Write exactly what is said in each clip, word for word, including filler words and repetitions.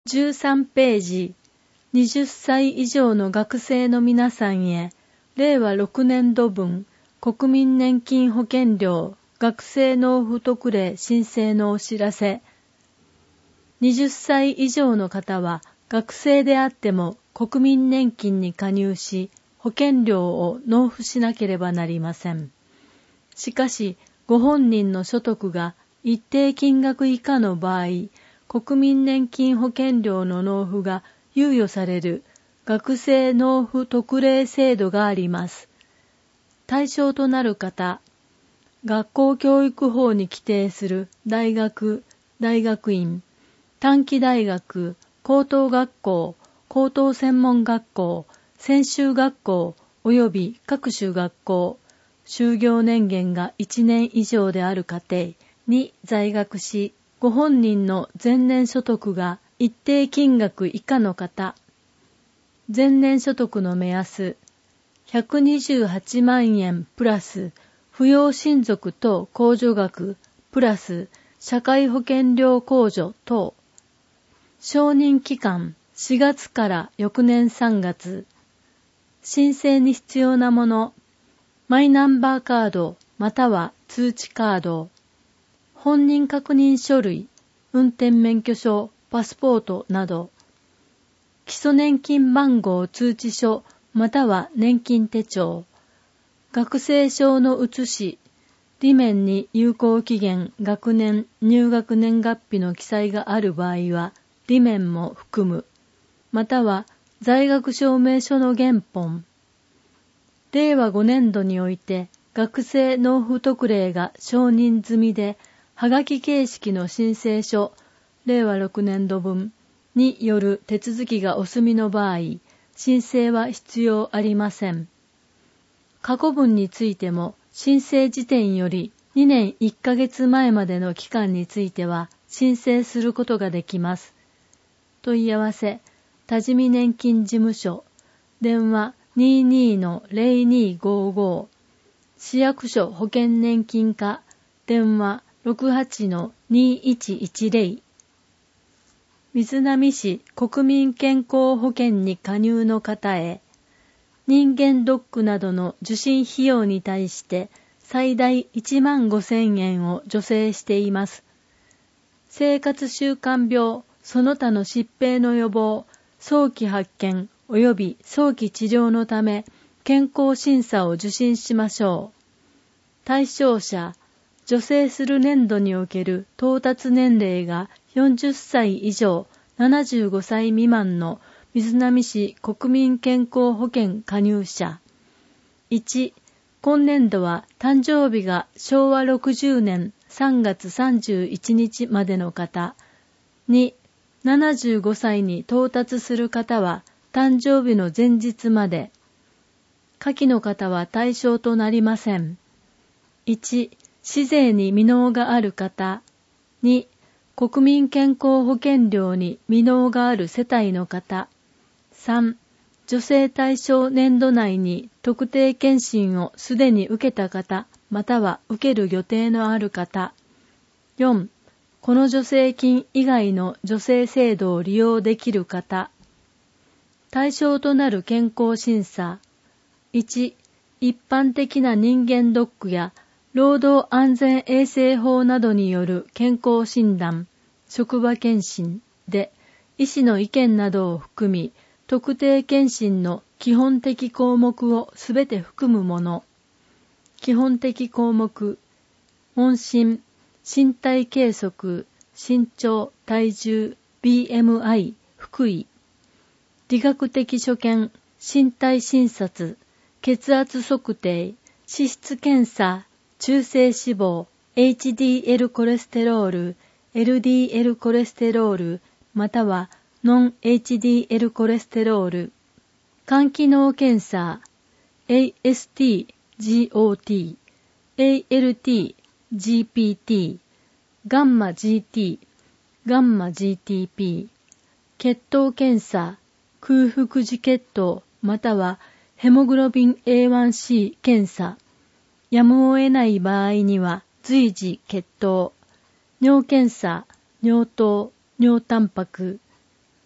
じゅうさんページ、はたち以上の学生の皆さんへ、れいわろくねんど分、国民年金保険料、学生納付特例申請のお知らせ。はたち以上の方は、学生であっても国民年金に加入し、保険料を納付しなければなりません。しかし、ご本人の所得が一定金額以下の場合、国民年金保険料の納付が猶予される学生納付特例制度があります。対象となる方、学校教育法に規定する大学、大学院、短期大学、高等学校、高等専門学校、専修学校及び各種学校、就業年限がいちねん以上である家庭に在学し、ご本人の前年所得が一定金額以下の方、前年所得の目安、ひゃくにじゅうはちまんえんプラス、扶養親族等控除額プラス、社会保険料控除等、承認期間しがつから翌年さんがつ、申請に必要なもの、マイナンバーカードまたは通知カード、本人確認書類、運転免許証、パスポートなど、基礎年金番号通知書または年金手帳、学生証の写し、裏面に有効期限、学年、入学年月日の記載がある場合は、裏面も含む、または在学証明書の原本。れいわごねんどにおいて、学生納付特例が承認済みで、はがき形式の申請書、れいわろくねんど分による手続きがお済みの場合、申請は必要ありません。過去分についても、申請時点よりにねんいっかげつまえまでの期間については申請することができます。問い合わせ、多治見年金事務所、電話 にじゅうに の ぜろにごーごー、市役所保険年金課、電話ろくはちのにいちいちぜろ、瑞浪市国民健康保険に加入の方へ、人間ドックなどの受診費用に対して最大いちまんごせんえんを助成しています。生活習慣病、その他の疾病の予防、早期発見及び早期治療のため健康審査を受診しましょう。対象者、助成する年度における到達年齢がよんじゅっさい以上ななじゅうごさい未満の瑞浪市国民健康保険加入者。いち、今年度は誕生日がしょうわろくじゅうねんさんがつさんじゅういちにちまでの方。に、ななじゅうごさいに到達する方は誕生日の前日まで。下記の方は対象となりません。いち、市税に未納がある方。に、国民健康保険料に未納がある世帯の方。さん、助成対象年度内に特定健診をすでに受けた方、または受ける予定のある方。よん、この助成金以外の助成制度を利用できる方。対象となる健康審査。いち、一般的な人間ドックや労働安全衛生法などによる健康診断、職場検診で医師の意見などを含み、特定健診の基本的項目をすべて含むもの。基本的項目、問診、身体計測、身長、体重、ビーエムアイ、腹囲。理学的所見、身体診察、血圧測定、脂質検査、中性脂肪、エイチディーエル コレステロール、エルディーエル コレステロール、またはノン エイチディーエル コレステロール、肝機能検査、エーエスティー、ジーオーティー、エーエルティー、ジーピーティー、ガンマ ジーティー、ガンマ ジーティーピー、血糖検査、空腹時血糖、またはヘモグロビン エーワンシー 検査、やむを得ない場合には随時血糖、尿検査、尿糖、尿タンパク、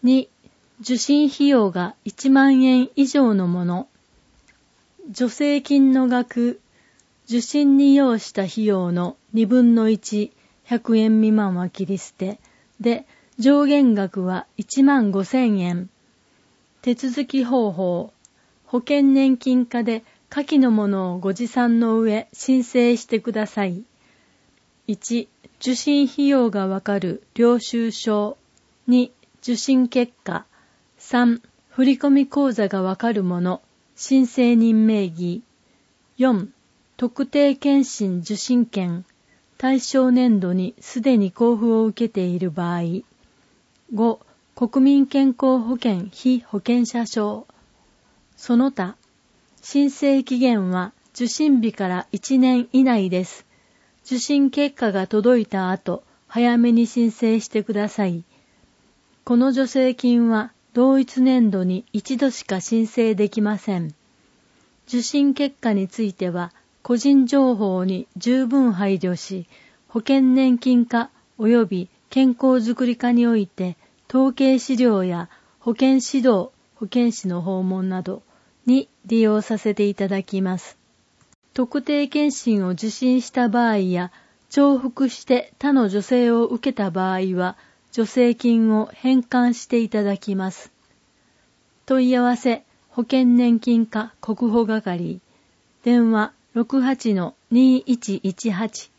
に、受診費用がいちまんえん以上のもの。助成金の額、受診に要した費用のにぶんのいち、ひゃくえん未満は切り捨て、で、上限額はいちまんごせんえん。手続き方法、保険年金課で下記のものをご持参の上申請してください。いち、受診費用がわかる領収書。に、受診結果。さん、振込口座がわかるもの、申請人名義。よん、特定健診受診券、対象年度にすでに交付を受けている場合。ご、国民健康保険被保険者証。その他、申請期限は受診日からいちねん以内です。受診結果が届いた後、早めに申請してください。この助成金は同一年度に一度しか申請できません。受診結果については、個人情報に十分配慮し、保険年金課及び健康づくり課において、統計資料や保険指導、保健師の訪問などに利用させていただきます。特定健診を受診した場合や、重複して他の助成を受けた場合は、助成金を返還していただきます。問い合わせ、保険年金課国保係、電話 ろくはちのにいちいちはち